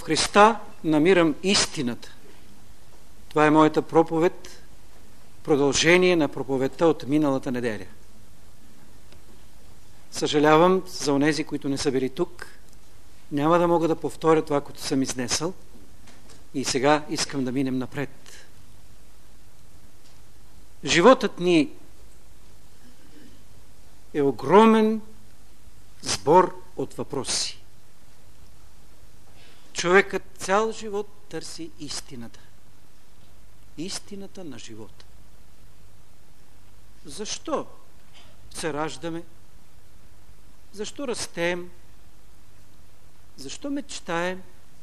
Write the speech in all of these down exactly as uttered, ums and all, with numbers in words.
Христа намирам истината. Това е моята проповед, продължение на проповедта от миналата неделя. Съжалявам за онези, които не са били тук. Няма да мога да повторя това, което съм изнесъл. И сега искам да минем напред. Животът ни е огромен сбор от въпроси. Човекът цял живот търси истината. Истината на живота. Защо се раждаме? Защо растем? Защо мечтаем?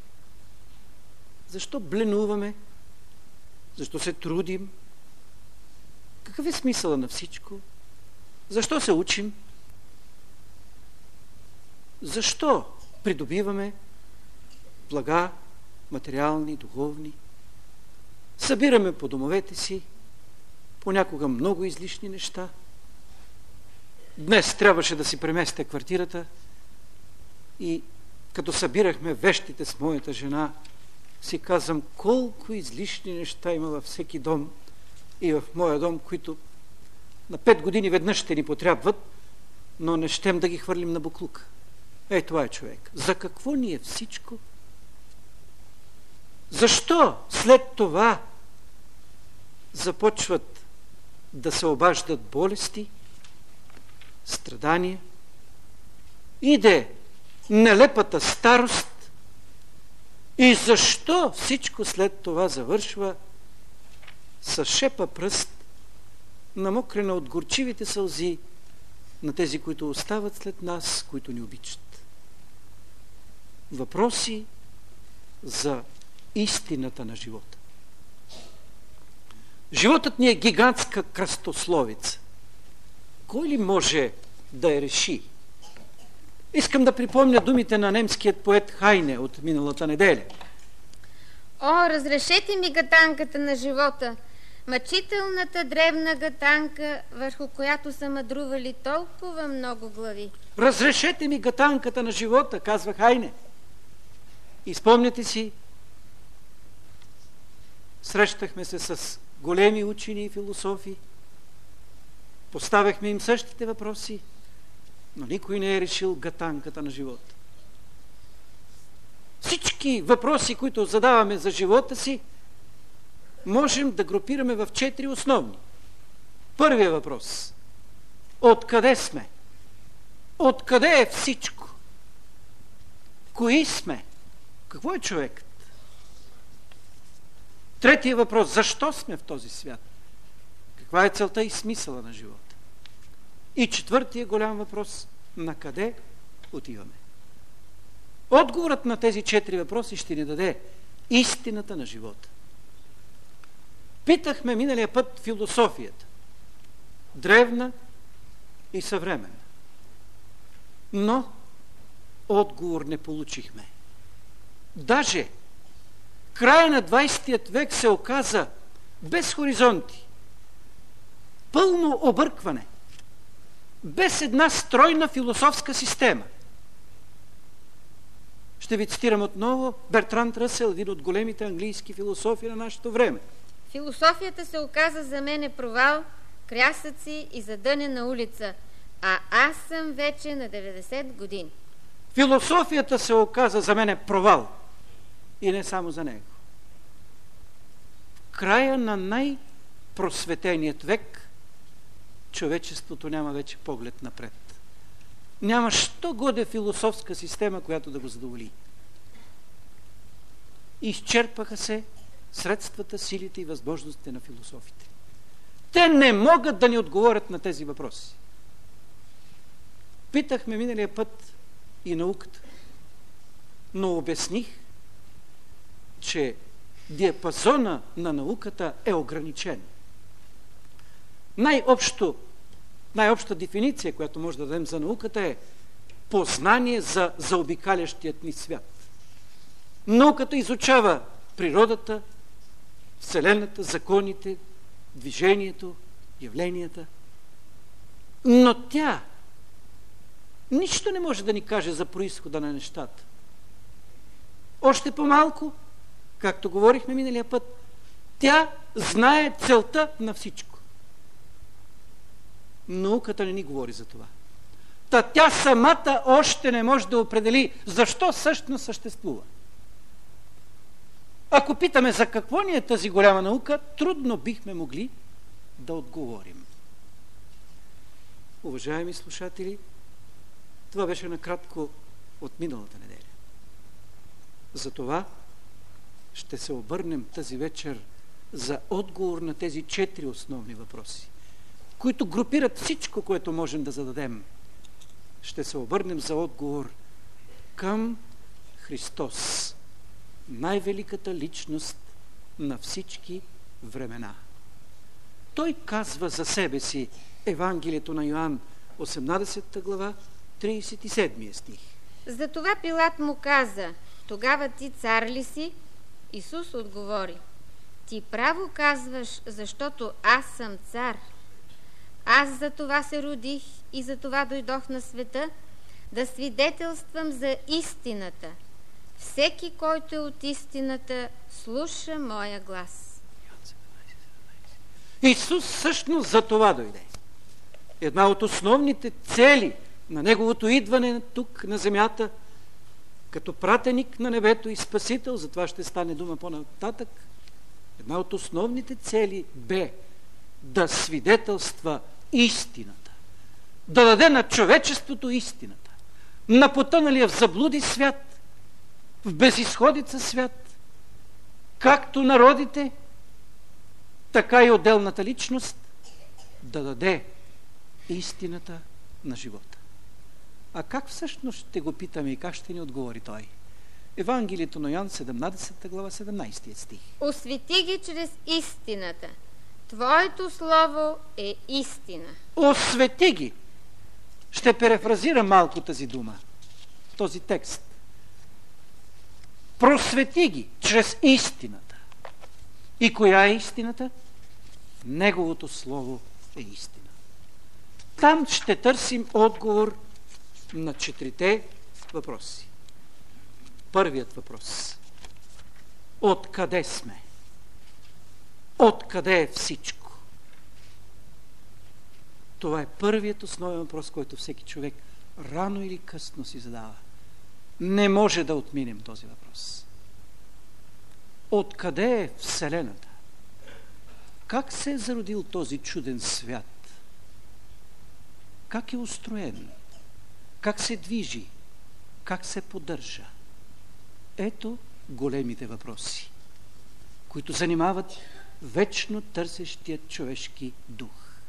Защо бленуваме? Защо се трудим? Какъв е смисъла на всичко? Защо се учим? Защо придобиваме блага, материални, духовни? Събираме по домовете си понякога много излишни неща. Днес трябваше да си преместя квартирата и като събирахме вещите с моята жена, си казвам колко излишни неща има във всеки дом и в моя дом, които на пет години веднъж ще ни потрябват, но не щем да ги хвърлим на боклук. Ей, това е човек. За какво ни е всичко? Защо след това започват да се обаждат болести, страдания? Иде нелепата старост. И защо всичко след това завършва с шепа пръст, намокрена от горчивите сълзи на тези, които остават след нас, които ни обичат? Въпроси за истината на живота. Животът ни е гигантска кръстословица. Кой ли може да я реши? Искам да припомня думите на немският поет Хайне от миналата неделя. О, разрешете ми гатанката на живота, мъчителната древна гатанка, върху която са мъдрували толкова много глави. Разрешете ми гатанката на живота, казва Хайне. И спомняте си, срещахме се с големи учени и философи, поставяхме им същите въпроси, но никой не е решил гатанката на живота. Всички въпроси, които задаваме за живота си, можем да групираме в четири основни. Първият въпрос. Откъде сме? Откъде е всичко? Кои сме? Какво е човекът? Третият въпрос. Защо сме в този свят? Каква е целта и смисъла на живота? И четвъртият голям въпрос. На къде отиваме? Отговорът на тези четири въпроси ще ни даде истината на живота. Питахме миналия път философията. Древна и съвременна. Но отговор не получихме. Даже края на двайсетият век се оказа без хоризонти, пълно объркване, без една стройна философска система. Ще ви цитирам отново Бертранд Ръсел, един от големите английски философи на нашето време. Философията се оказа за мен провал, крясъци и задънена улица, а аз съм вече на деветдесет години. Философията се оказа за мен провал и не само за него. В края на най-просветеният век човечеството няма вече поглед напред. Няма що годе философска система, която да го задоволи. Изчерпаха се средствата, силите и възможностите на философите. Те не могат да ни отговорят на тези въпроси. Питахме миналия път и науката, но обясних, че диапазона на науката е ограничен. Най-общо, най-обща дефиниция, която може да дадем за науката, е познание за заобикалящият ни свят. Науката изучава природата, Вселената, законите, движението, явленията. Но тя нищо не може да ни каже за произхода на нещата. още по-малко, както говорихме миналия път, тя знае целта на всичко. Науката не ни говори за това. Та тя самата още не може да определи защо всъщност съществува. Ако питаме за какво ни е тази голяма наука, трудно бихме могли да отговорим. Уважаеми слушатели, това беше накратко от миналата неделя. Затова ще се обърнем тази вечер за отговор на тези четири основни въпроси, които групират всичко, което можем да зададем. Ще се обърнем за отговор към Христос, най-великата личност на всички времена. Той казва за себе си, Евангелието на Йоан, осемнадесета глава, тридесет и седми стих. Затова Пилат му каза: тогава ти цар ли си? Исус отговори: ти право казваш, защото аз съм цар. Аз за това се родих и за това дойдох на света, да свидетелствам за истината. Всеки, който е от истината, слуша моя глас. Исус всъщност за това дойде. Една от основните цели на Неговото идване тук на земята, като пратеник на небето и спасител, за това ще стане дума по-нататък, една от основните цели бе да свидетелства истината, да даде на човечеството истината, на потъналия в заблуди свят, в безизходица свят, както народите, така и отделната личност, да даде истината на живота. А как всъщност ще го питаме и как ще ни отговори той? Евангелието на Йоан, седемнадесета глава, седемнадесети стих. Освети ги чрез истината. Твоето слово е истина. Освети ги. Ще перефразирам малко тази дума, този текст. Просвети ги чрез истината. И коя е истината? Неговото слово е истина. Там ще търсим отговор на четирите въпроси. Първият въпрос. Откъде сме? Откъде е всичко? Това е първият основен въпрос, който всеки човек рано или късно си задава. Не може да отминем този въпрос. Откъде е Вселената? Как се е зародил този чуден свят? Как е устроен? Как се движи? Как се поддържа? Ето големите въпроси, които занимават вечно търсещият човешки дух.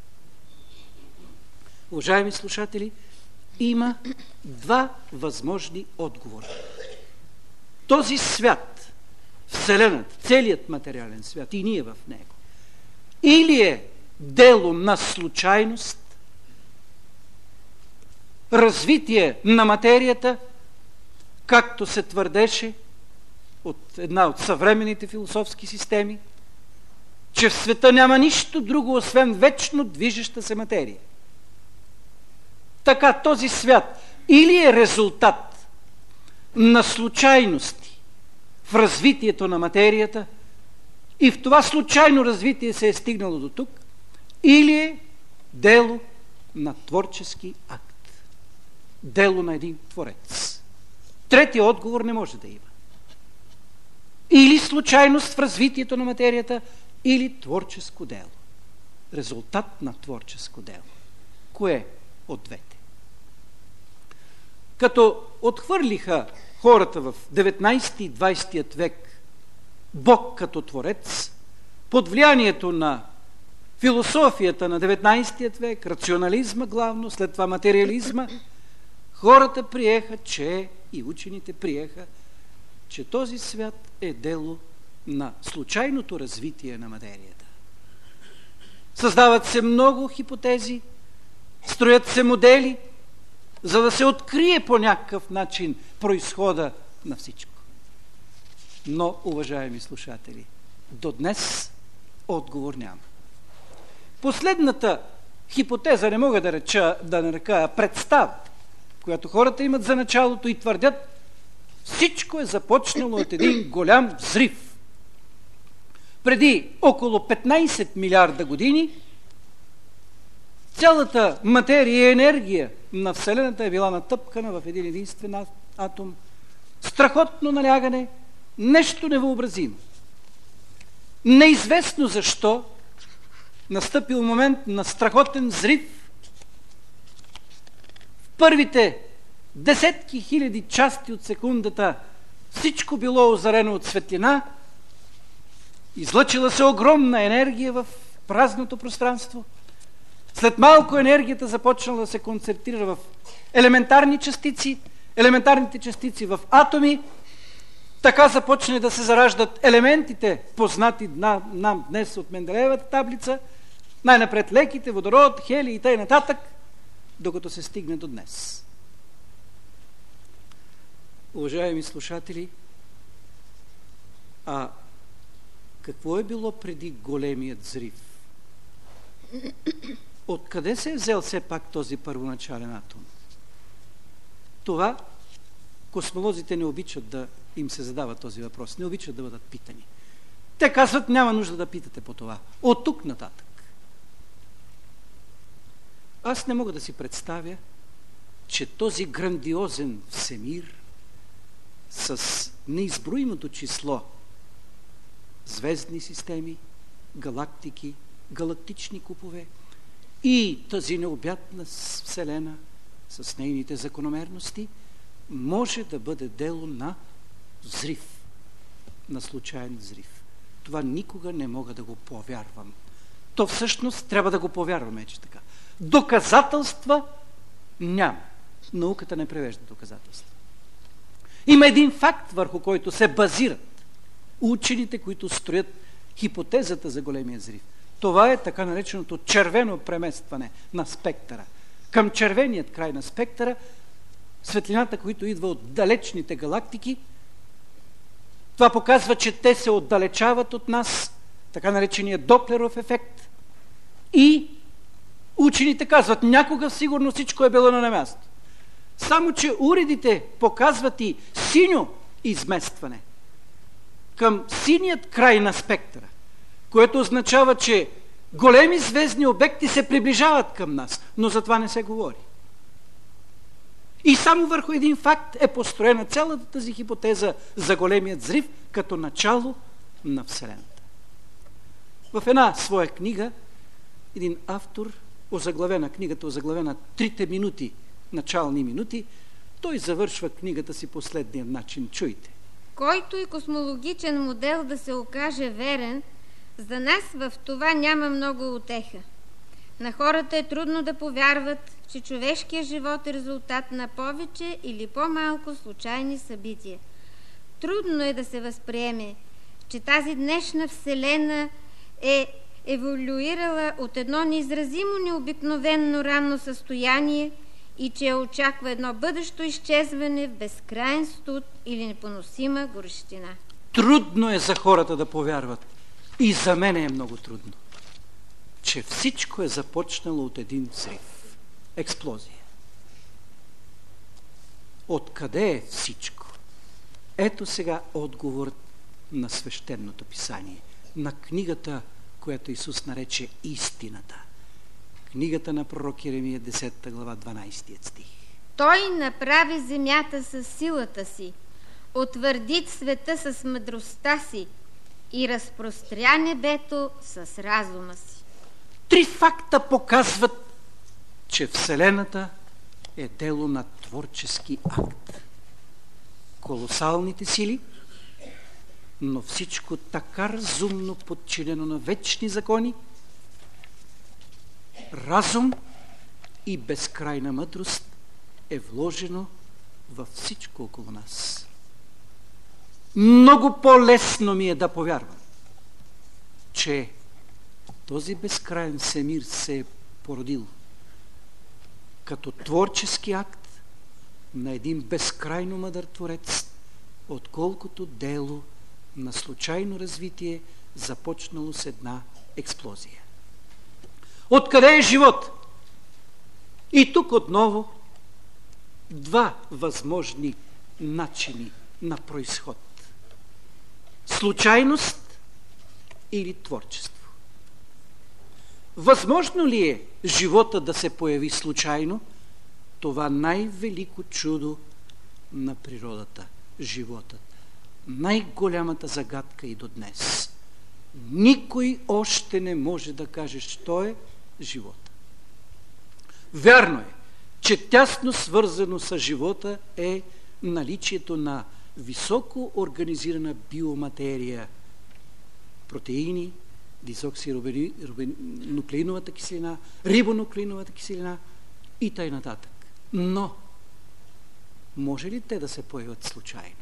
Уважаеми слушатели, има два възможни отговора. Този свят, Вселената, целият материален свят и ние в него, или е дело на случайност, развитие на материята, както се твърдеше от една от съвременните философски системи, че в света няма нищо друго, освен вечно движеща се материя. Така този свят или е резултат на случайности в развитието на материята и в това случайно развитие се е стигнало до тук, или е дело на творчески акт. Дело на един творец. Третия отговор не може да има. Или случайност в развитието на материята, или творческо дело. Резултат на творческо дело. Кое от двете? Като отхвърлиха хората в деветнадесети и двадесети век Бог като творец, под влиянието на философията на деветнадесети век, рационализма главно, след това материализма, хората приеха, че и учените приеха, че този свят е дело на случайното развитие на материята. Създават се много хипотези, строят се модели, за да се открие по някакъв начин произхода на всичко. Но, уважаеми слушатели, до днес отговор няма. Последната хипотеза, не мога да реча, да нарека представа, която хората имат за началото и твърдят, Всичко е започнало от един голям взрив. Преди около петнайсет милиарда години цялата материя и енергия на Вселената е била натъпкана в един единствен атом. Страхотно налягане, нещо невъобразимо. Неизвестно защо настъпил момент на страхотен взрив. В първите десетки хиляди части от секундата всичко било озарено от светлина, излъчила се огромна енергия в празното пространство. След малко енергията започнала да се концентрира в елементарни частици, елементарните частици в атоми. Така започне да се зараждат елементите, познати нам днес от Менделеевата таблица, най-напред леките, водород, хелий и т.н. нататък, докато се стигне до днес. Уважаеми слушатели, а какво е било преди големият взрив? Откъде се е взел все пак този първоначален атом? Това космолозите не обичат да им се задава този въпрос, не обичат да бъдат питани. Те казват, няма нужда да питате по това. От тук нататък. Аз не мога да си представя, че този грандиозен всемир с неизброимото число звездни системи, галактики, галактични купове и тази необятна Вселена с нейните закономерности може да бъде дело на взрив, на случайен взрив. Това никога не мога да го повярвам. То всъщност трябва да го повярваме, че така. Доказателства няма. Науката не превежда доказателства. Има един факт, върху който се базират учените, които строят хипотезата за големия взрив. Това е така нареченото червено преместване на спектъра. Към червеният край на спектъра светлината, която идва от далечните галактики, това показва, че те се отдалечават от нас, така наречения Доплеров ефект. И учените казват, някога сигурно всичко е било на място. Само че уредите показват и синьо изместване към синият край на спектъра, което означава, че големи звездни обекти се приближават към нас, но за това не се говори. И само върху един факт е построена цялата тази хипотеза за големият взрив като начало на Вселената. В една своя книга един автор, озаглавена книгата, озаглавена трите минути, начални минути, той завършва книгата си последния начин. Чуйте. Който и космологичен модел да се окаже верен, за нас в това няма много утеха. На хората е трудно да повярват, че човешкият живот е резултат на повече или по-малко случайни събития. Трудно е да се възприеме, че тази днешна Вселена е еволюирала от едно неизразимо необикновенно ранно състояние и че я очаква едно бъдещо изчезване в безкрайен студ или непоносима горещина. Трудно е за хората да повярват. И за мен е много трудно, че всичко е започнало от един взрив. Експлозия. Откъде е всичко? Ето сега отговорът на свещеното писание, на книгата, която Исус нарече истината. Книгата на пророк Йеремия, десета глава, дванайсети стих. Той направи земята с силата си, утвърди света с мъдростта си и разпростря небето с разума си. Три факта показват, че Вселената е дело на творчески акт. Колосалните сили, но всичко така разумно подчинено на вечни закони, разум и безкрайна мъдрост е вложено във всичко около нас. Много по-лесно ми е да повярвам, че този безкрайен всемир се е породил като творчески акт на един безкрайно мъдър творец, отколкото дело на случайно развитие, започнало с една експлозия. Откъде е живот? И тук отново два възможни начини на произход. Случайност или творчество. Възможно ли е живота да се появи случайно? Това най-велико чудо на природата, животът. Най-голямата загадка и до днес. Никой още не може да каже, що е живота. Вярно е, че тясно свързано с живота е наличието на високо организирана биоматерия, протеини, дезоксирибонуклеиновата киселина, рибонуклеиновата киселина и т.н. нататък. Но може ли те да се появят случайно?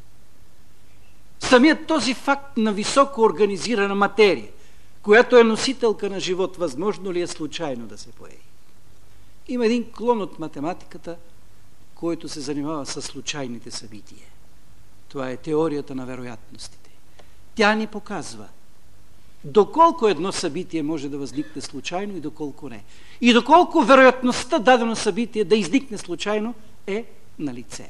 Самият този факт на високо организирана материя, която е носителка на живот, възможно ли е случайно да се появи? Има един клон от математиката, който се занимава с случайните събития. Това е теорията на вероятностите. Тя ни показва доколко едно събитие може да възникне случайно и доколко не. И доколко вероятността дадено събитие да изникне случайно е на лице.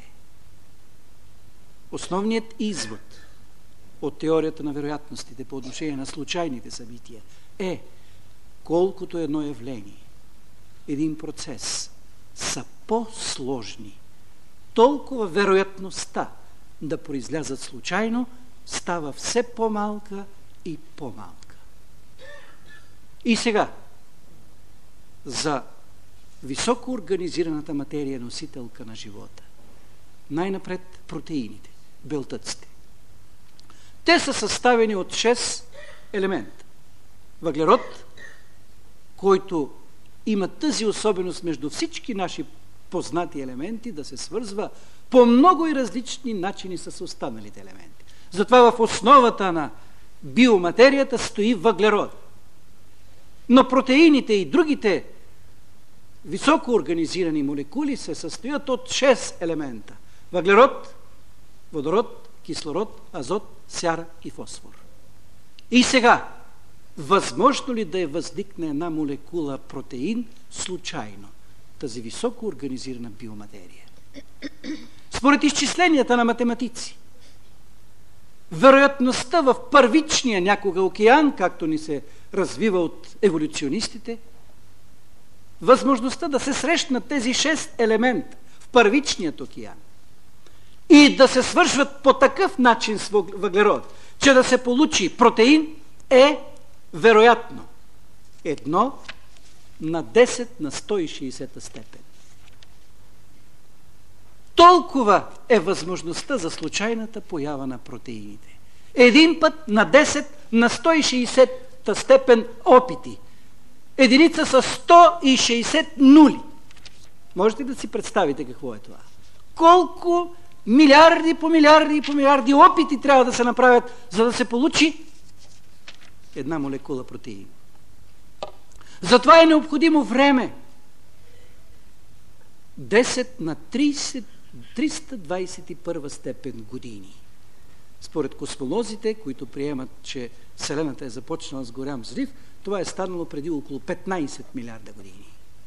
Основният извод от теорията на вероятностите по отношение на случайните събития е, колкото едно явление, един процес са по-сложни, толкова вероятността да произлязат случайно става все по-малка и по-малка. И сега, за високо организираната материя, носителка на живота, най-напред протеините, белтъците. Те са съставени от шест елемента. Въглерод, който има тази особеност между всички наши познати елементи да се свързва по много и различни начини с останалите елементи. Затова в основата на биоматерията стои въглерод. Но протеините и другите високо организирани молекули се състоят от шест елемента. Въглерод, водород, кислород, азот, сяра и фосфор. И сега, възможно ли да е възникне една молекула протеин случайно? Тази високо организирана биоматерия. Според изчисленията на математици, вероятността в първичния някога океан, както ни се развива от еволюционистите, възможността да се срещнат тези шест елемента в първичният океан и да се свършват по такъв начин с въглерод, че да се получи протеин, е вероятно едно на десет на сто и шейсета степен. Толкова е възможността за случайната поява на протеините. Един път на десет на сто и шейсета степен опити. Единица с сто и шейсет нули. Можете да си представите какво е това? Колко милиарди по милиарди и по милиарди опити трябва да се направят, за да се получи една молекула протеин. Затова е необходимо време. десет на трийсет, триста двадесет и първа степен години. Според космолозите, които приемат, че Вселената е започнала с голям взрив, това е станало преди около петнайсет милиарда години.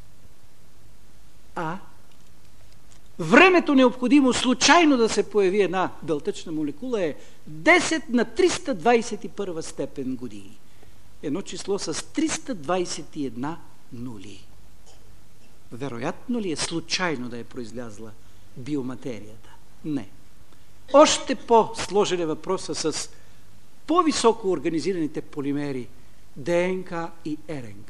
А времето необходимо случайно да се появи една белтъчна молекула е десет на триста двадесет и първа степен години. Едно число с триста двадесет и една нули. Вероятно ли е случайно да е произлязла биоматерията? Не. Още по-сложен е въпроса с по-високо организираните полимери ДНК и РНК.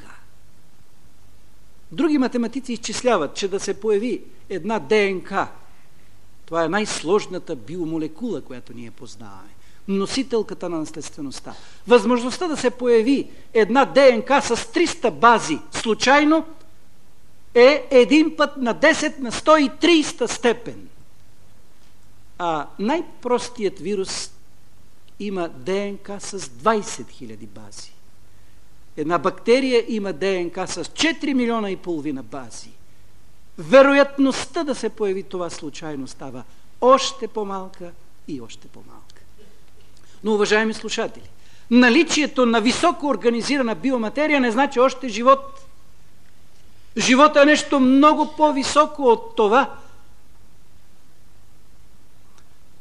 Други математици изчисляват, че да се появи една ДНК, това е най-сложната биомолекула, която ние познаваме, носителката на наследствеността. Възможността да се появи една ДНК с триста бази случайно е един път на десет на сто и трийсета степен. А най-простият вирус има ДНК с двадесет хиляди бази. Една бактерия има ДНК с четири милиона и половина бази. Вероятността да се появи това случайно става още по-малка и още по-малка. Но, уважаеми слушатели, наличието на високо организирана биоматерия не значи още живот. Живота е нещо много по-високо от това.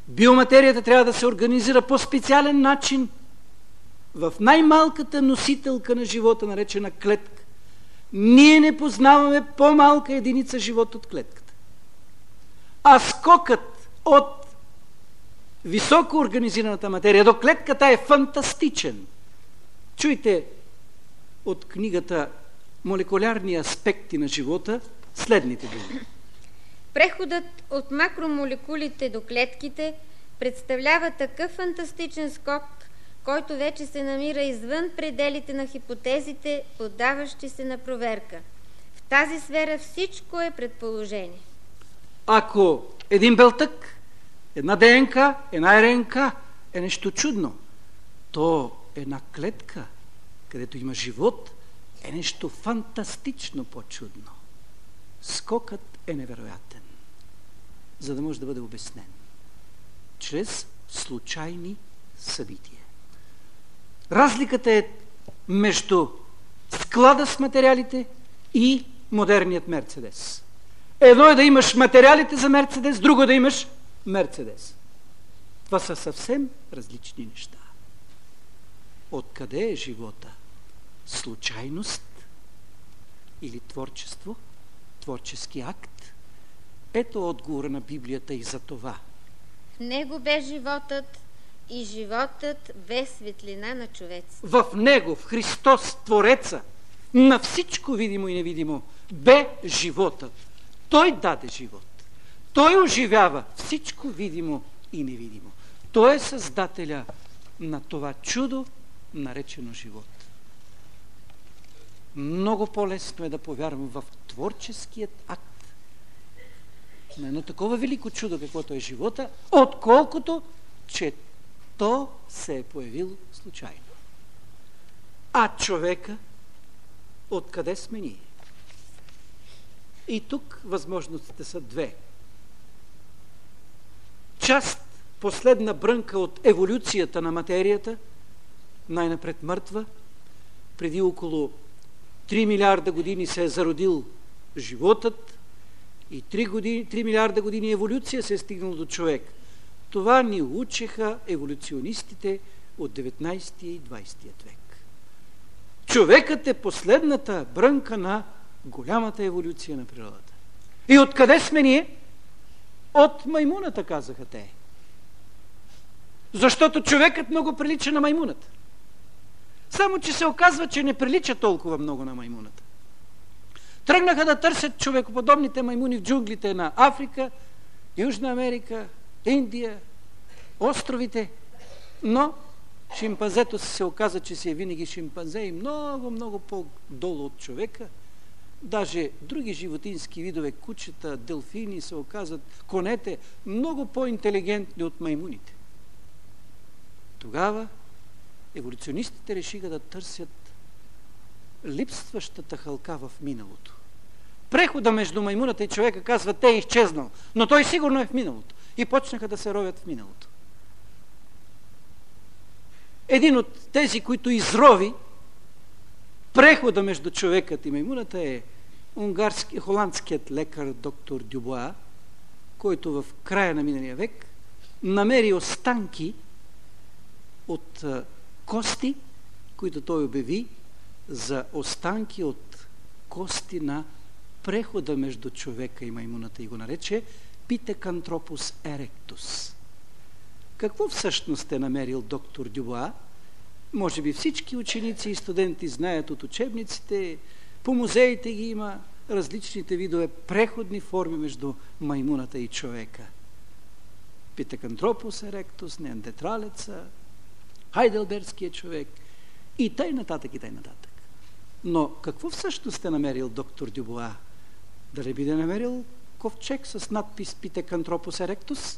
Биоматерията трябва да се организира по специален начин в най-малката носителка на живота, наречена клетка. Ние не познаваме по-малка единица живот от клетката. А скокът от високо организираната материя до клетката е фантастичен. Чуйте от книгата "Молекулярни аспекти на живота" следните думи. Преходът от макромолекулите до клетките представлява такъв фантастичен скок, който вече се намира извън пределите на хипотезите, поддаващи се на проверка. В тази сфера всичко е предположение. Ако един белтък, една ДНК, една РНК е нещо чудно, то една клетка, където има живот, е нещо фантастично по-чудно. Скокът е невероятен, за да може да бъде обяснен чрез случайни събития. Разликата е между склада с материалите и модерният Мерцедес. Едно е да имаш материалите за Мерцедес, друго е да имаш Мерцедес. Това са съвсем различни неща. Откъде е живота? Случайност или творчество? Творчески акт? Ето отговора на Библията и за това. В него бе животът и животът бе светлина на човеците. В него, в Христос, Твореца, на всичко видимо и невидимо, бе животът. Той даде живот. Той оживява всичко видимо и невидимо. Той е създателя на това чудо, наречено живот. Много по-лесно е да повярвам в творческият акт на едно такова велико чудо, каквото е живота, отколкото, че то се е появило случайно. А човека, откъде сме ние? И тук възможностите са две. Част, последна брънка от еволюцията на материята, най-напред мъртва, преди около три милиарда години се е зародил животът и три, години, три милиарда години еволюция се е стигнал до човек. Това ни учеха еволюционистите от деветнайсети и двайсети век. Човекът е последната брънка на голямата еволюция на природата. И откъде сме ние? От маймуната, казаха те. Защото човекът много прилича на маймуната. Само че се оказва, че не прилича толкова много на маймуната. Тръгнаха да търсят човекоподобните маймуни в джунглите на Африка, Южна Америка, Индия, островите, но шимпанзето се оказа, че си е винаги шимпанзе и много, много по-долу от човека. Даже други животински видове, кучета, делфини се оказат, конете, много по-интелигентни от маймуните. Тогава еволюционистите решиха да търсят липсващата хълка в миналото. Прехода между маймуната и човека, казва, те е изчезнал, но той сигурно е в миналото. И почнаха да се ровят в миналото. Един от тези, които изрови прехода между човекът и маймуната, е унгарски, холандският лекар доктор Дюбуа, който в края на миналия век намери останки от кости, които той обяви за останки от кости на прехода между човека и маймуната и го нарече Pithecanthropus erectus. Какво всъщност е намерил доктор Дюбуа? Може би всички ученици и студенти знаят от учебниците, по музеите ги има различните видове преходни форми между маймуната и човека. Pithecanthropus erectus, неандертралеца, хайделбергския човек и тъй нататък и тъй нататък. Но какво всъщност е намерил доктор Дюбуа? Дали би да намерил ковчег с надпис Pithecanthropus erectus?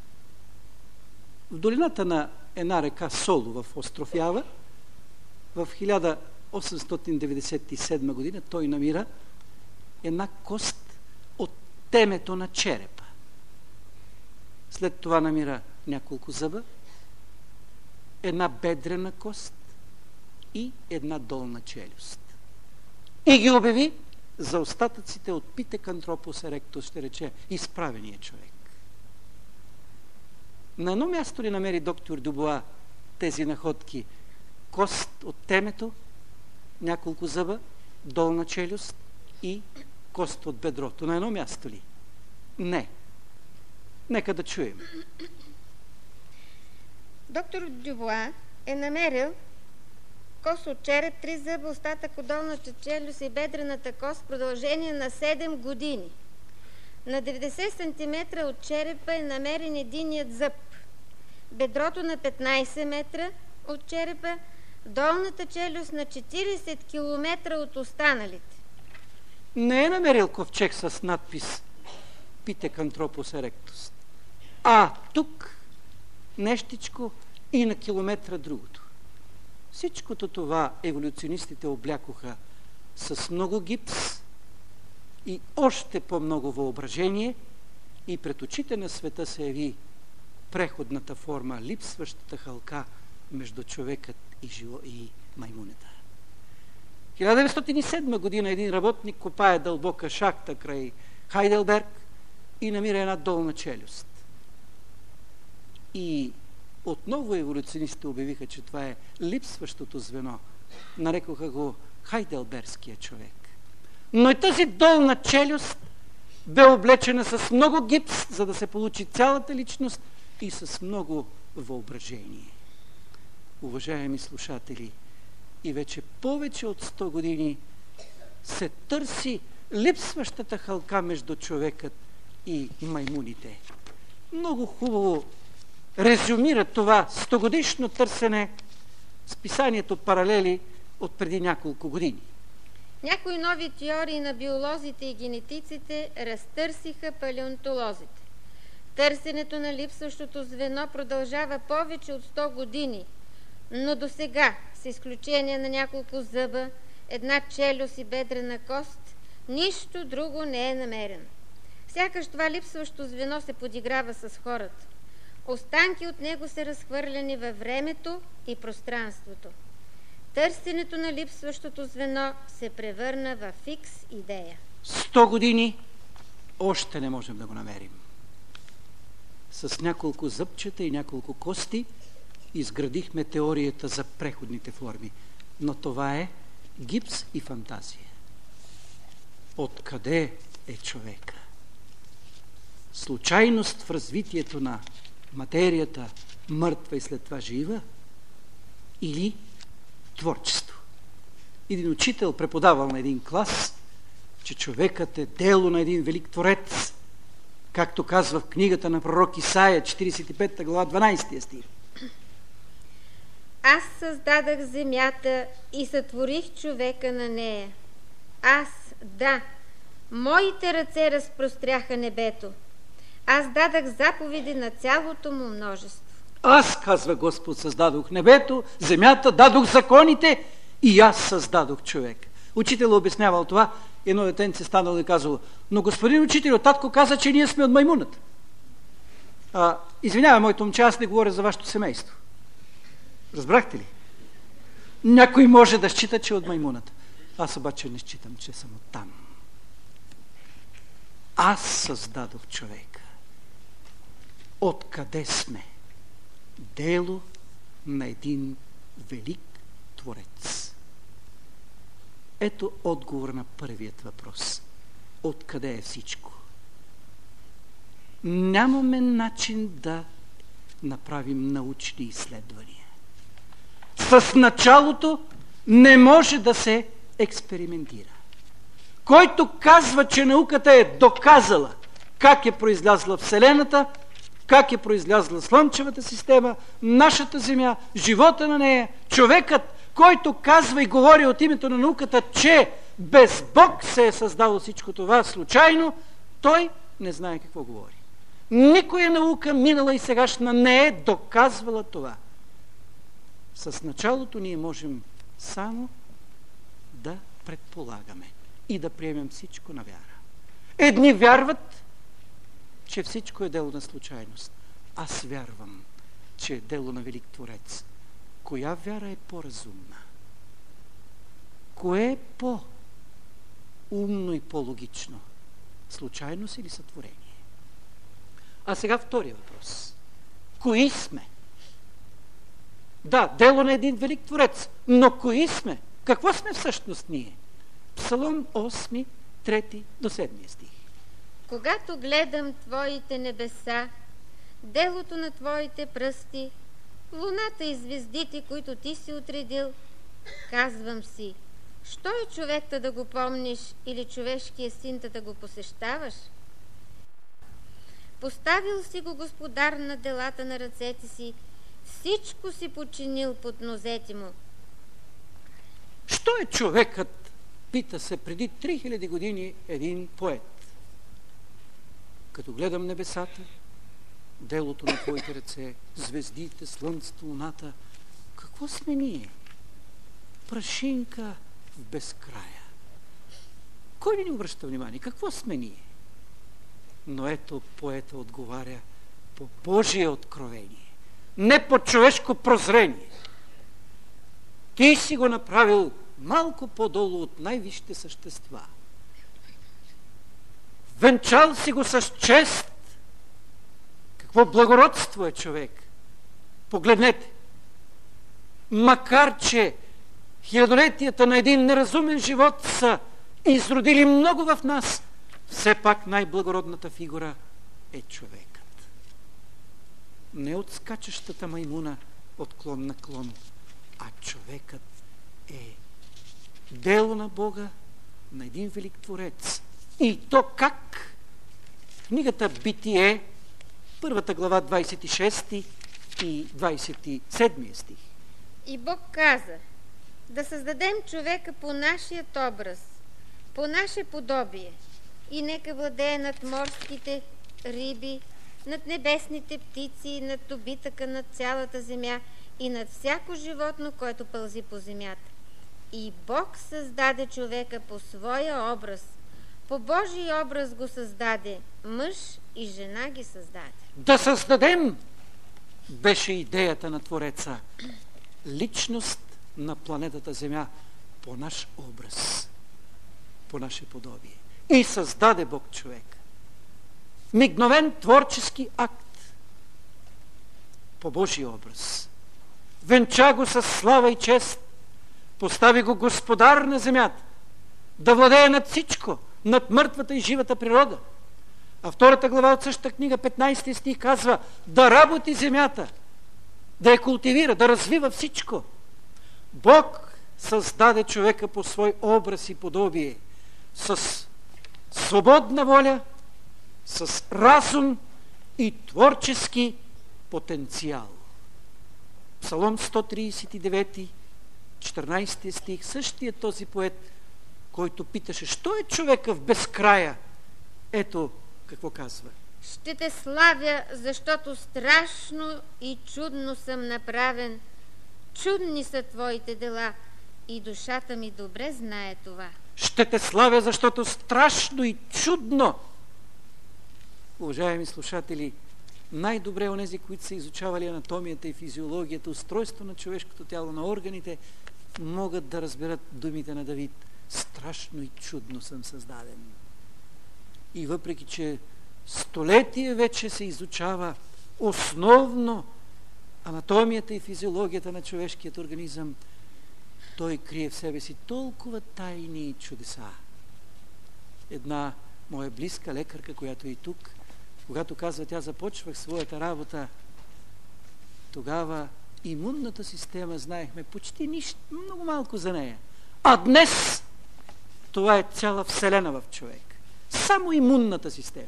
В долината на една река Соло в остров Ява в хиляда осемстотин деветдесет и седма година той намира една кост от темето на черепа. След това намира няколко зъба, една бедрена кост и една долна челюст. И ги обяви за остатъците от Pithecanthropus erectus, ще рече изправения човек. На едно място ли намери доктор Дюбуа тези находки? Кост от темето, няколко зъба, долна челюст и кост от бедрото. На едно място ли? Не. Нека да чуем. Доктор Дюбуа е намерил кост от череп, три зъба, остатък от долната челюст и бедрената кост в продължение на седем години. На деветдесет сантиметра от черепа е намерен единият зъб. Бедрото на петнайсет метра от черепа, долната челюст на четирийсет километра от останалите. Не е намерил ковчег с надпис Питекантропус еректус. А тук нещичко и на километра другото. Всичкото това еволюционистите облякоха с много гипс и още по-много въображение и пред очите на света се яви преходната форма, липсващата хълка между човекът и, живо, и маймунета. хиляда деветстотин и седма година един работник копае дълбока шахта край Хайделберг и намира една долна челюст. И отново еволюционистите обявиха, че това е липсващото звено. Нарекоха го хайделбергския човек. Но и тази долна челюст бе облечена с много гипс, за да се получи цялата личност и с много въображение. Уважаеми слушатели, и вече повече от сто години се търси липсващата хълка между човекът и маймуните. Много хубаво резюмира това стогодишно търсене с писанието Паралели от преди няколко години. Някои нови теории на биолозите и генетиците разтърсиха палеонтолозите. Търсенето на липсващото звено продължава повече от сто години, но до сега, с изключение на няколко зъба, една челюст и бедрена кост, нищо друго не е намерено. Сякаш това липсващо звено се подиграва с хората. Останки от него са разхвърляни във времето и пространството. Търсенето на липсващото звено се превърна в фикс идея. Сто години още не можем да го намерим. С няколко зъбчета и няколко кости изградихме теорията за преходните форми. Но това е гипс и фантазия. Откъде е човека? Случайност в развитието на материята, мъртва и след това жива? Или творчество? Един учител преподавал на един клас, че човекът е дело на един велик творец, както казва в книгата на пророк Исаия, четирийсет и пета глава, дванайсети стих. Аз създадах земята и сътворих човека на нея. Аз, да, моите ръце разпростряха небето. Аз дадах заповеди на цялото му множество. Аз, казва Господ, създадох небето, земята, дадох законите и аз създадох човек. Учител обяснявал това, едно детенце станало и казало: но господин учител, татко каза, че ние сме от маймуната. А, извинявай, моето момче, аз не говоря за вашето семейство. Разбрахте ли? Някой може да счита, че е от маймуната. Аз обаче не считам, че съм от там. Аз създадох човека. Откъде сме? Дело на един велик творец. Ето отговор на първият въпрос. Откъде е всичко? Нямаме начин да направим научни изследвания. С началото не може да се експериментира. Който казва, че науката е доказала как е произлязла Вселената, как е произлязла Слънчевата система, нашата Земя, живота на нея, човекът, който казва и говори от името на науката, че без Бог се е създало всичко това случайно, той не знае какво говори. Никоя наука, минала и сегашна, не е доказвала това. С началото ние можем само да предполагаме и да приемем всичко на вяра. Едни вярват, че всичко е дело на случайност. Аз вярвам, че е дело на велик творец. Коя вяра е по-разумна? Кое е по-умно и по-логично? Случайност или сътворение? А сега втория въпрос. Кои сме? Да, дело на един велик творец, но кои сме? Какво сме всъщност ние? Псалом осми, трети до седми стих. Когато гледам Твоите небеса, делото на Твоите пръсти, луната и звездите, които Ти си отредил, казвам си, що е човекта да го помниш или човешкия син да го посещаваш? Поставил си го господар на делата на ръцете си, всичко си починил под нозете му. Що е човекът? Пита се преди три хиляди години един поет. Като гледам небесата, делото на Твоите ръце, звездите, слънцето, луната, какво сме ние? Прашинка в безкрая. Кой ни обръща внимание? Какво сме ние? Но ето поета отговаря по Божие откровение, не по човешко прозрение. Ти си го направил малко по-долу от най-висшите същества. Венчал си го с чест. Какво благородство е човек! Погледнете! Макар че хилядолетията на един неразумен живот са изродили много в нас, все пак най-благородната фигура е човекът. Не от скачащата маймуна от клон на клон, а човекът е дело на Бога, на един велик творец. И то как? Книгата Битие, първата глава, двадесет и шести и двадесет и седми стих. И Бог каза, да създадем човека по нашият образ, по наше подобие, и нека владее над морските риби, над небесните птици, над добитъка, над цялата земя и над всяко животно, което пълзи по земята. И Бог създаде човека по своя образ. По Божий образ го създаде. Мъж и жена ги създаде. Да създадем беше идеята на Твореца. Личност на планетата Земя по наш образ, по наше подобие. И създаде Бог човек. Мигновен творчески акт по Божий образ. Венча го със слава и чест. Постави го господар на земята. Да владее над всичко, над мъртвата и живата природа. А втората глава от същата книга, петнадесети стих, казва да работи земята, да я култивира, да развива всичко. Бог създаде човека по свой образ и подобие, с свободна воля, с разум и творчески потенциал. Псалом сто тридесет и девети, четиринадесети стих, същия този поет, който питаше, що е човека в безкрая? Ето какво казва. Ще те славя, защото страшно и чудно съм направен. Чудни са Твоите дела и душата ми добре знае това. Ще те славя, защото страшно и чудно. Уважаеми слушатели, най-добре онези, които са изучавали анатомията и физиологията, устройство на човешкото тяло, на органите, могат да разберат думите на Давид. Страшно и чудно съм създаден. И въпреки, че столетия вече се изучава основно анатомията и физиологията на човешкият организъм, той крие в себе си толкова тайни и чудеса. Една моя близка лекарка, която е и тук, когато казва, тя започвах своята работа, тогава имунната система, знаехме почти нищо, много малко за нея. А днес това е цяла вселена в човек. Само имунната система.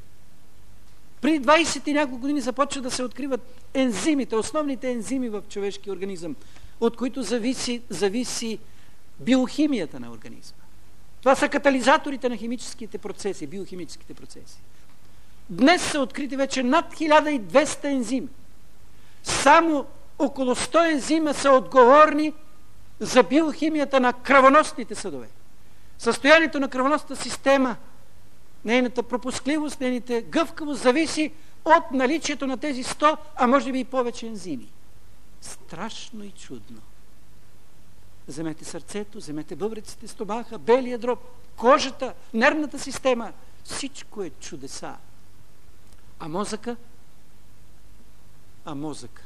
При двадесет и няколко години започва да се откриват ензимите, основните ензими в човешкия организъм, от които зависи, зависи биохимията на организма. Това са катализаторите на химическите процеси, биохимическите процеси. Днес са открити вече над хиляда и двеста ензими. Само около сто ензима са отговорни за биохимията на кръвоносните съдове. Състоянието на кръвоносната система, нейната пропускливост, нейната гъвкавост зависи от наличието на тези сто, а може би и повече ензими. Страшно и чудно. Вземете сърцето, вземете бъбреците, стомаха, белия дроб, кожата, нервната система. Всичко е чудеса. А мозъка? А мозъка?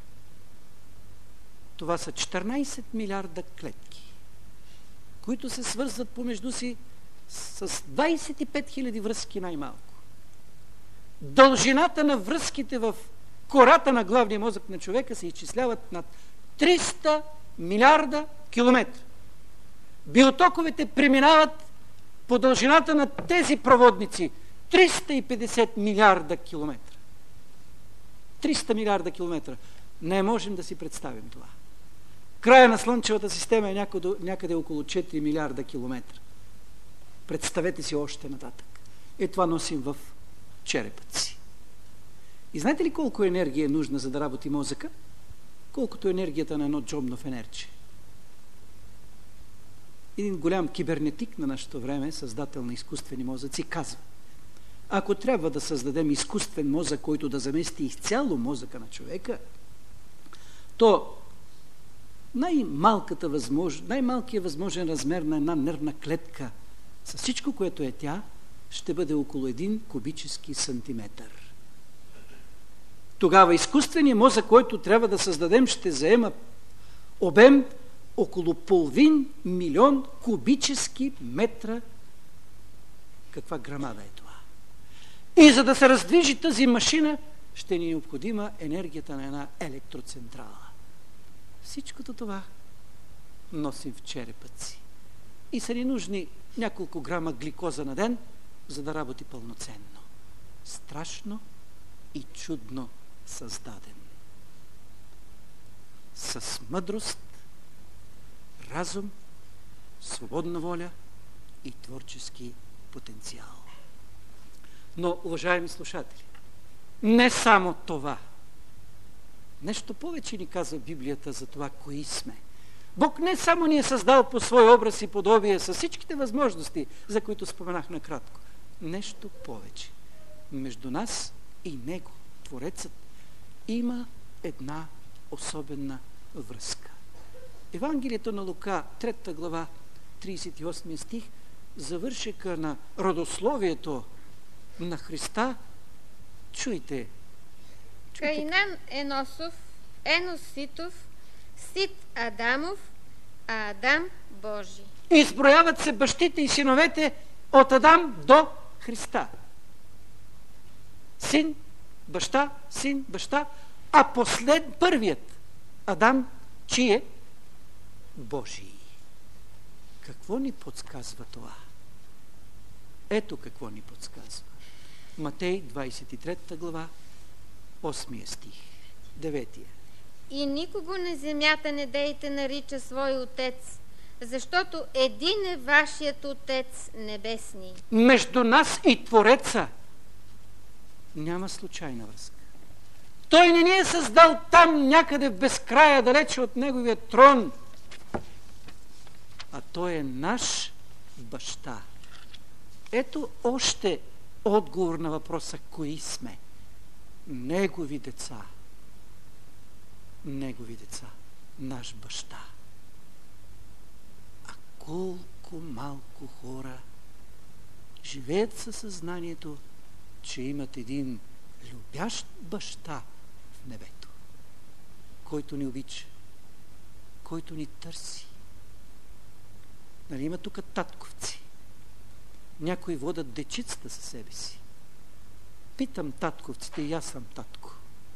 Това са четиринайсет милиарда клетки, които се свързват помежду си с двайсет и пет хиляди връзки най-малко. Дължината на връзките в кората на главния мозък на човека се изчисляват над триста милиарда километра. Биотоковете преминават по дължината на тези проводници триста и петдесет милиарда километра. триста милиарда километра. Не можем да си представим това. Края на Слънчевата система е някъде, някъде около четири милиарда километра. Представете си още нататък. Е, това носим в черепът си. И знаете ли колко енергия е нужна, за да работи мозъка? Колкото енергията на едно джобно фенерче. Един голям кибернетик на нашето време, създател на изкуствени мозъци, казва: ако трябва да създадем изкуствен мозък, който да замести изцяло мозъка на човека, то най-малката възмож... най-малкият възможен размер на една нервна клетка с всичко, което е тя, ще бъде около един кубически сантиметър. Тогава изкуственият мозък, който трябва да създадем, ще заема обем около половин милион кубически метра. Каква грамада е това? И за да се раздвижи тази машина, ще ни е необходима енергията на една електроцентрала. Всичкото това носим в черепът си. И са ни нужни няколко грама гликоза на ден, за да работи пълноценно. Страшно и чудно създаден. С мъдрост, разум, свободна воля и творчески потенциал. Но, уважаеми слушатели, не само това. Нещо повече ни казва Библията за това, кои сме. Бог не само ни е създал по свой образ и подобие с всичките възможности, за които споменах накратко. Нещо повече. Между нас и Него, Творецът, има една особена връзка. Евангелието на Лука, трета глава, тридесет и осми стих, завършека на родословието на Христа. Чуйте. Чуйте. Каинан Еносов, Енос Ситов, Сит Адамов, а Адам Божий. Изброяват се бащите и синовете от Адам до Христа. Син, баща, син, баща, а послед първият Адам, чие? Божий. Какво ни подсказва това? Ето какво ни подсказва. Матей, двадесет и трета глава, осми стих, деветия. И никого на земята не дейте нарича свой отец, защото един е вашият Отец небесни. Между нас и Твореца няма случайна връзка. Той не ни е създал там някъде в безкрая, далече от Неговия трон, а Той е наш баща. Ето още отговор на въпроса, кои сме. Негови деца. Негови деца. Наш баща. А колко малко хора живеят със съзнанието, че имат един любящ баща в небето, който ни обича, който ни търси. Нали има тук татковци? Някои водят дечицата със себе си. Питам татковците, и аз съм татко.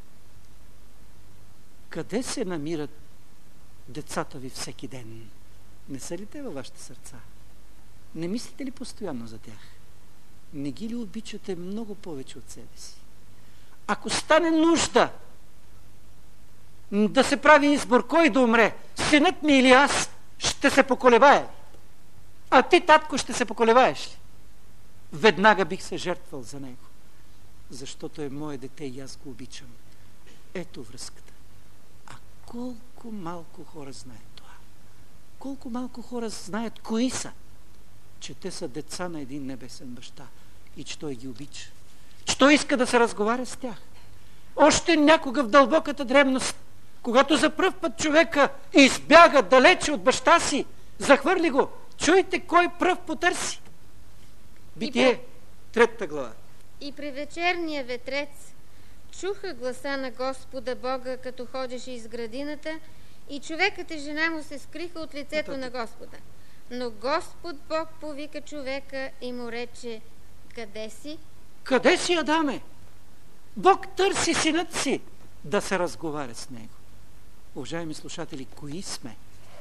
Къде се намират децата ви всеки ден? Не са ли те във вашите сърца? Не мислите ли постоянно за тях? Не ги ли обичате много повече от себе си? Ако стане нужда да се прави избор кой да умре, синът ми или аз, ще се поколебая. А ти, татко, ще се поколебаеш ли? Веднага бих се жертвал за него, защото е мое дете и аз го обичам. Ето връзката. А колко малко хора знаят това? Колко малко хора знаят кои са? Че те са деца на един небесен баща и че той ги обича. Че той иска да се разговаря с тях. Още някога в дълбоката древност, когато за пръв път човека избяга далече от баща си, захвърли го, чуйте кой пръв потърси. Битие, трета глава. И при вечерния ветрец чуха гласа на Господа Бога, като ходеше из градината, и човекът и жена му се скриха от лицето на Господа. Но Господ Бог повика човека и му рече: къде си? Къде си, Адаме? Бог търси синът си да се разговаря с него. Уважаеми слушатели, кои сме?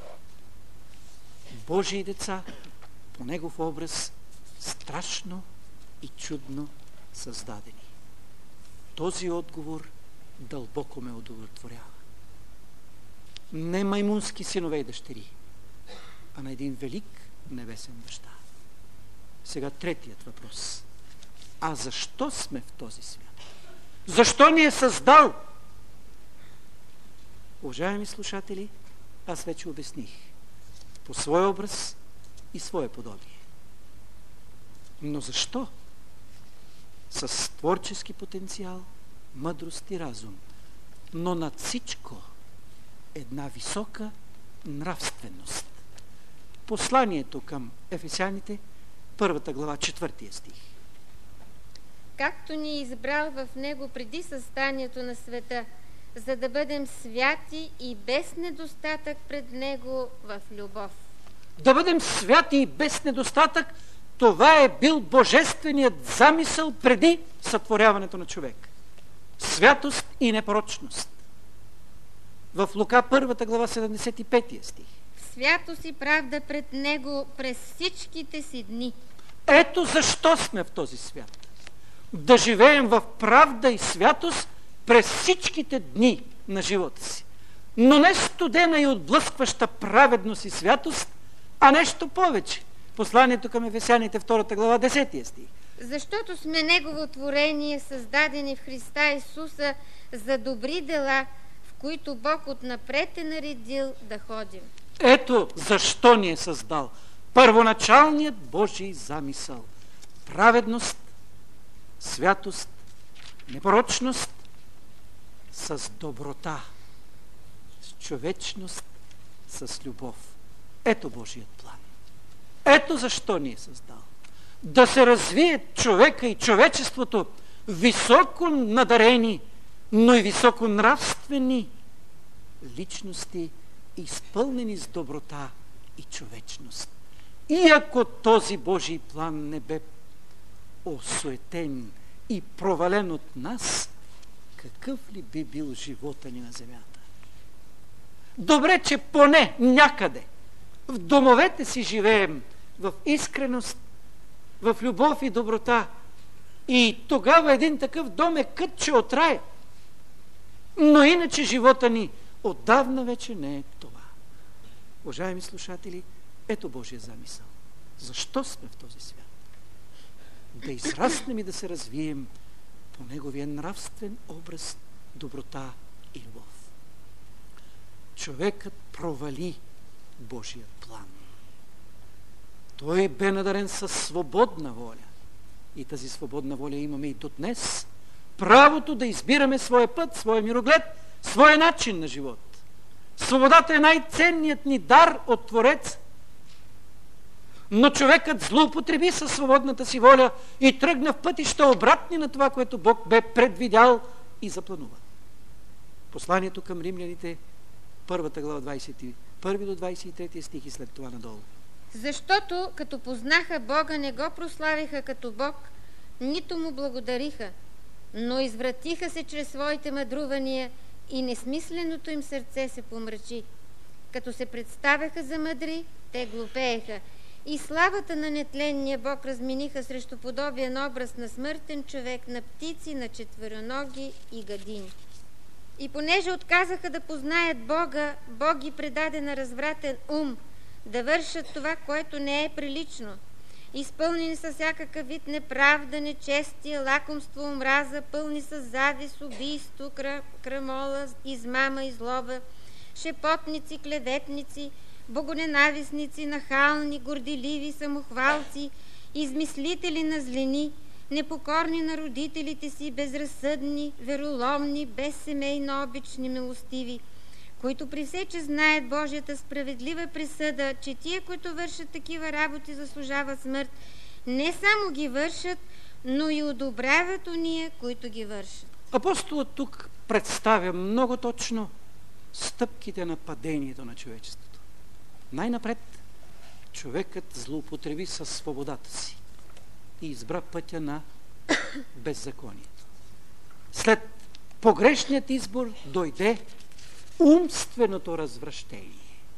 Божии деца, по негов образ, страшно и чудно създадени. Този отговор дълбоко ме удовлетворява. Не маймунски синове и дъщери, а на един велик небесен баща. Сега третият въпрос. А защо сме в този свят? Защо ни е създал? Уважаеми слушатели, аз вече обясних. По свой образ и свое подобие. Но защо? С творчески потенциал, мъдрост и разум. Но над всичко една висока нравственост. Посланието към ефесяните, първата глава, четвъртия стих. Както ни е избрал в него преди създанието на света, за да бъдем святи и без недостатък пред него в любов. Да бъдем святи и без недостатък, това е бил божественият замисъл преди сътворяването на човек. Святост и непорочност. В Лука първата глава, седемдесет и петия стих. В святост и правда пред него през всичките си дни. Ето защо сме в този свят. Да живеем в правда и святост през всичките дни на живота си. Но не студена и отблъскваща праведност и святост, а нещо повече. Посланието към ефесяните, втората глава, десетия стих. Защото сме Негово творение, създадени в Христа Исуса за добри дела, в които Бог отнапред е наредил да ходим. Ето защо ни е създал. Първоначалният Божий замисъл. Праведност, святост, непорочност с доброта, с човечност, с любов. Ето Божият план. Ето защо ни е създал. Да се развие човека и човечеството високо надарени, но и високо нравствени личности, изпълнени с доброта и човечност. И ако този Божий план не бе осуетен и провален от нас, какъв ли би бил живота ни на земята? Добре, че поне някъде в домовете си живеем в искреност, в любов и доброта. И тогава един такъв дом е кътче от рай. Но иначе живота ни отдавна вече не е това. Уважаеми слушатели, ето Божия замисъл. Защо сме в този свят? Да израснем и да се развием по неговия нравствен образ, доброта и любов. Човекът провали Божия план. Той бе надарен със свободна воля. И тази свободна воля имаме и до днес. Правото да избираме своя път, своя мироглед, своя начин на живот. Свободата е най-ценният ни дар от Творец. Но човекът злоупотреби със свободната си воля и тръгна в пътища обратни на това, което Бог бе предвидял и запланувал. Посланието към римляните, първата глава, двадесет и първи до двадесет и трети стих и след това надолу. Защото като познаха Бога, не го прославиха като Бог, нито му благодариха, но извратиха се чрез своите мъдрувания и несмисленото им сърце се помрачи. Като се представяха за мъдри, те глупееха и славата на нетленния Бог размениха срещу подобен образ на смъртен човек, на птици, на четвероноги и гадини. И понеже отказаха да познаят Бога, Бог ги предаде на развратен ум, да вършат това, което не е прилично. Изпълнени са всякакъв вид неправда, нечестие, лакомство, омраза, пълни са завист, убийство, крамола, измама и злоба, шепотници, клеветници, богоненавистници, нахални, горделиви, самохвалци, измислители на злини, непокорни на родителите си, безразсъдни, вероломни, безсемейно обични, милостиви, които при все, че знаят Божията справедлива присъда, че тия, които вършат такива работи, заслужават смърт, не само ги вършат, но и одобряват уния, които ги вършат. Апостолът тук представя много точно стъпките на падението на човечеството. Най-напред човекът злоупотреби със свободата си и избра пътя на беззаконието. След погрешният избор дойде умственото развращение.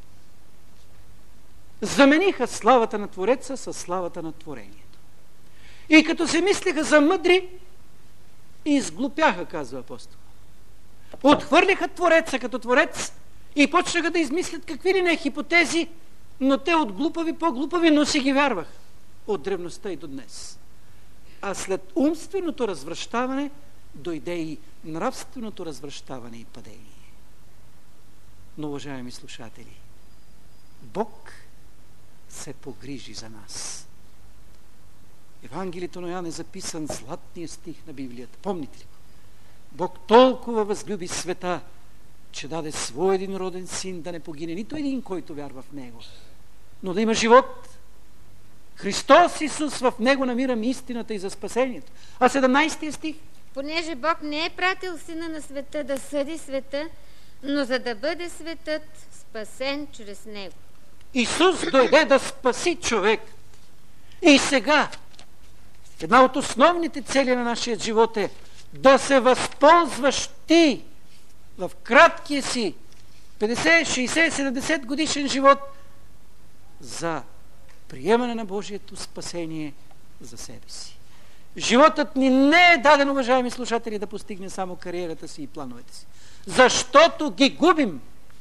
Замениха славата на Твореца със славата на творението. И като се мислиха за мъдри, изглупяха, казва апостол. Отхвърлиха Твореца като Творец и почнаха да измислят какви ли не хипотези, но те от глупави по-глупави, но си ги вярвах от древността и до днес. А след умственото развращаване дойде и нравственото развращаване и падение. Но, уважаеми слушатели, Бог се погрижи за нас. Евангелието на Йоан е записан златния стих на Библията. Помните ли? Бог толкова възлюби света, че даде своя единороден син да не погине нито един, който вярва в Него, но да има живот. Христос Исус, в Него намираме истината и за спасението. А седемнайсетия стих? Понеже Бог не е пратил Сина на света да съди света, но за да бъде светът спасен чрез Него. Исус дойде да спаси човек. И сега една от основните цели на нашия живот е да се възползваш ти в краткия си петдесет, шейсет, седемдесет годишен живот за приемане на Божието спасение за себе си. Животът ни не е даден, уважаеми слушатели, да постигне само кариерата си и плановете си. Защото ги губим.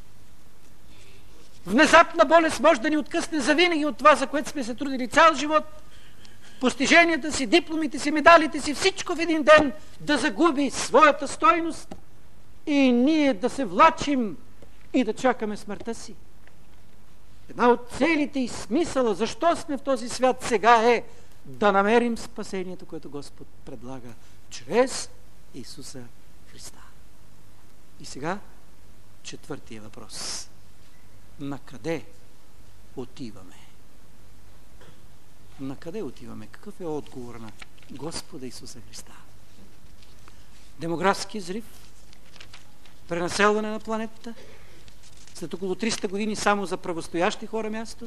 Внезапна болест може да ни откъсне завинаги от това, за което сме се трудили цял живот. Постиженията си, дипломите си, медалите си, всичко в един ден да загуби своята стойност и ние да се влачим и да чакаме смъртта си. Една от целите и смисъла, защо сме в този свят сега, е да намерим спасението, което Господ предлага чрез Исуса Христа. И сега четвъртия въпрос. На къде отиваме? На къде отиваме? Какъв е отговор на Господа Исуса Христа? Демографски взрив, пренаселване на планетата, след около триста години само за правостоящи хора място,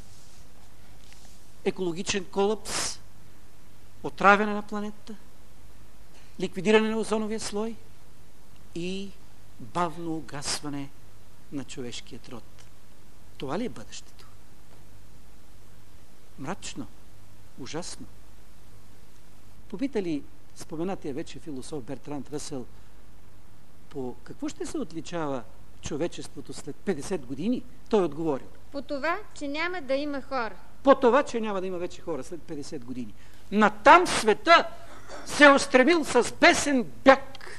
екологичен колапс, отравяне на планетата, ликвидиране на озоновия слой и бавно угасване на човешкият род. Това ли е бъдещето? Мрачно, ужасно. Попита ли споменатия вече философ Бертранд Ръсъл по какво ще се отличава човечеството след петдесет години? Той отговорил. По това, че няма да има хора. По това, че няма да има вече хора след петдесет години. Натам света се е устремил с бесен бяг.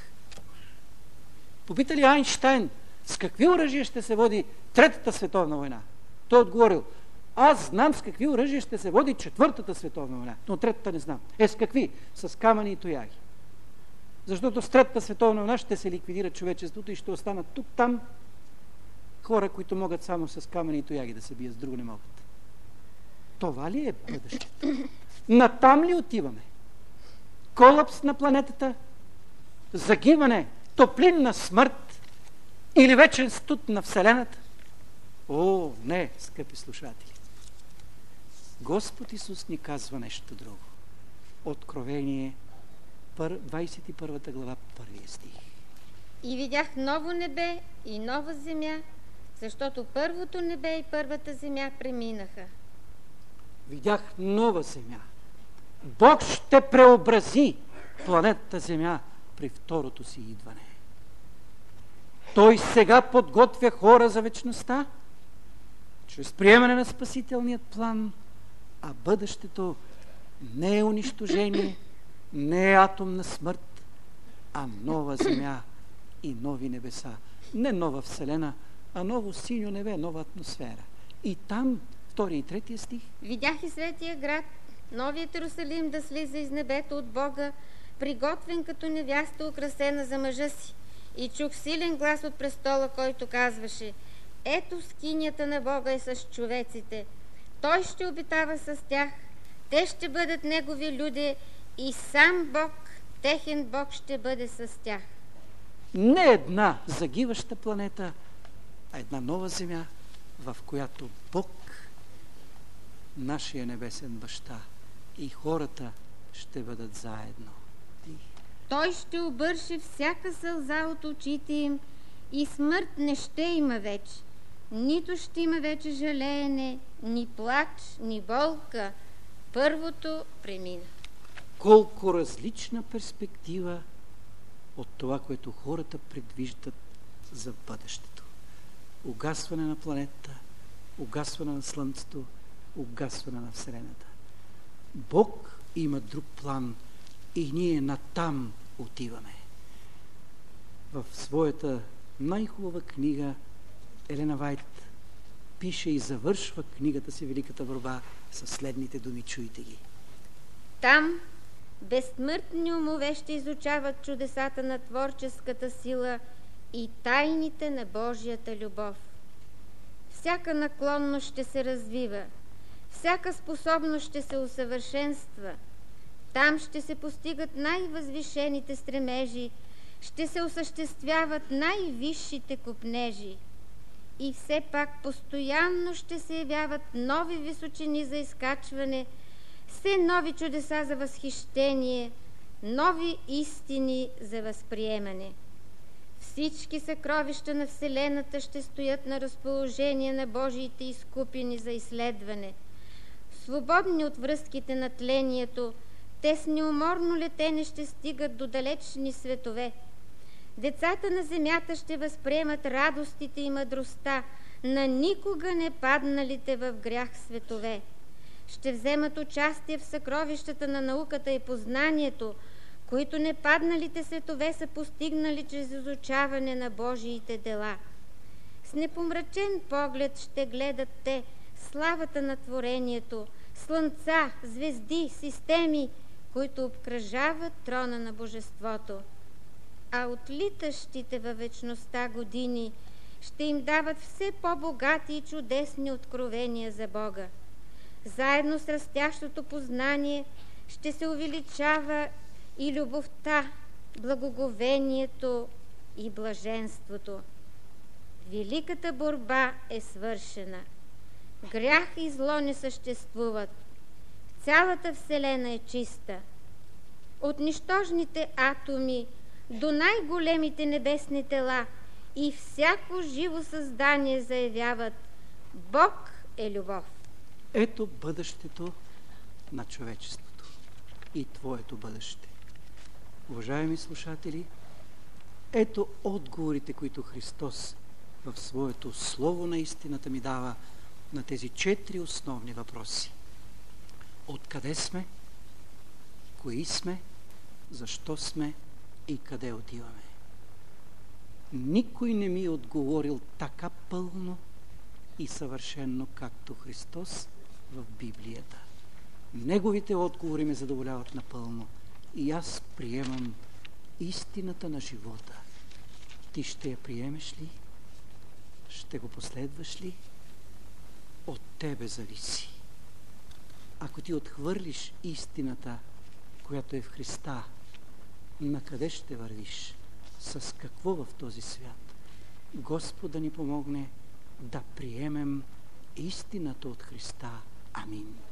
Попита ли Айнщайн с какви оръжия ще се води Третата световна война? Той отговорил: аз знам с какви оръжия ще се води Четвъртата световна война, но Третата не знам. Е, с какви? С камъни и тояги. Защото с Третата световна война ще се ликвидира човечеството и ще останат тук-там хора, които могат само с камъни и тояги да се бият, с друго не могат. Това ли е бъдещето? Натам ли отиваме? Колапс на планетата? Загиване? Топлинна смърт? Или вечен студ на Вселената? О, не, скъпи слушатели! Господ Исус ни казва нещо друго. Откровение, двадесет и първа глава, първия стих. И видях ново небе и нова земя, защото първото небе и първата земя преминаха. Видях нова земя. Бог ще преобрази планетата Земя при второто си идване. Той сега подготвя хора за вечността, чрез приемане на спасителният план, а бъдещето не е унищожение, не е атомна смърт, а нова земя и нови небеса. Не нова вселена, а ново синьо небе, нова атмосфера. И там, втори и третия стих. Видях и светия град, новият Иерусалим да слиза из небето от Бога, приготвен като невяста, украсена за мъжа си. И чух силен глас от престола, който казваше: ето скинята на Бога е с човеците. Той ще обитава с тях, те ще бъдат негови люди и сам Бог техен Бог ще бъде с тях. Не една загиваща планета, а една нова земя, в която Бог, нашия небесен баща, и хората ще бъдат заедно. Той ще обърше всяка сълза от очите им и смърт не ще има вече. Нито ще има вече жалеене, ни плач, ни болка. Първото премина. Колко различна перспектива от това, което хората предвиждат за бъдещето. Угасване на планетата, угасване на Слънцето, угасване на Вселената. Бог има друг план и ние натам отиваме. В своята най-хубава книга Елена Вайт пише и завършва книгата си Великата борба със следните думи. Чуйте ги. Там безсмъртни умове ще изучават чудесата на творческата сила и тайните на Божията любов. Всяка наклонност ще се развива, всяка способност ще се усъвършенства. Там ще се постигат най-възвишените стремежи, ще се осъществяват най-висшите копнежи. И все пак постоянно ще се явяват нови височини за изкачване, все нови чудеса за възхищение, нови истини за възприемане. Всички съкровища на Вселената ще стоят на разположение на Божиите изкупени за изследване. Свободни от връзките на тлението, те с неуморно летене ще стигат до далечни светове. Децата на земята ще възприемат радостите и мъдростта на никога не падналите в грях светове. Ще вземат участие в съкровищата на науката и познанието, които непадналите светове са постигнали чрез изучаване на Божиите дела. С непомрачен поглед ще гледат те славата на творението, слънца, звезди, системи, които обкръжават трона на Божеството. А отлитащите във вечността години ще им дават все по-богати и чудесни откровения за Бога. Заедно с растящото познание ще се увеличава и любовта, благоговението и блаженството. Великата борба е свършена. Грях и зло не съществуват. Цялата Вселена е чиста. От нищожните атоми до най-големите небесни тела и всяко живо създание заявяват: Бог е любов. Ето бъдещето на човечеството и твоето бъдеще. Уважаеми слушатели, ето отговорите, които Христос в своето Слово на истината ми дава на тези четири основни въпроси. Откъде сме? Кои сме? Защо сме? И къде отиваме? Никой не ми е отговорил така пълно и съвършенно, както Христос в Библията. Неговите отговори ме задоволяват напълно и аз приемам истината на живота. Ти ще я приемеш ли? Ще го последваш ли? От тебе зависи. Ако ти отхвърлиш истината, която е в Христа, на къде ще вървиш? С какво в този свят? Господ да ни помогне да приемем истината от Христа. Амин.